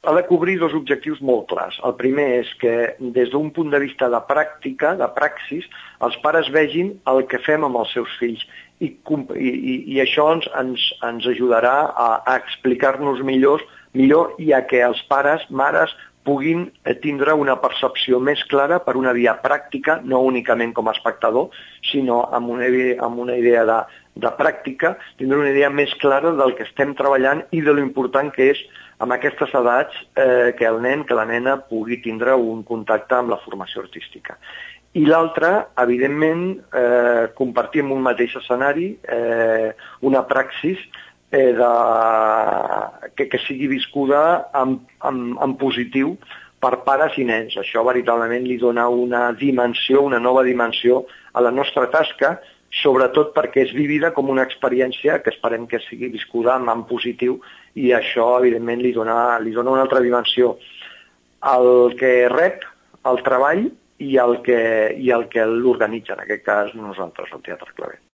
ha de cobrir dos objectius molt clars. El primer és que, des d'un punt de vista de pràctica, de praxis, els pares vegin el que fem amb els seus fills i això ens ajudarà a explicar-nos millor i a que els pares, mares, puguin tindre una percepció més clara per una via pràctica, no únicament com a espectador, sinó amb una idea de pràctica, tindre una idea més clara del que estem treballant i de lo important que és amb aquestes edats que el nen, que la nena pugui tindre un contacte amb la formació artística. I l'altre, evidentment, compartir en un mateix escenari una praxis que sigui viscuda en positiu per pares i nens. Això veritablement li dona una dimensió, una nova dimensió a la nostra tasca, sobretot perquè és vivida com una experiència que esperem que sigui viscuda en positiu i això, evidentment, li dona una altra dimensió al que rep, al treball i al que l'organitza, en aquest cas nosaltres, el Teatre Claret.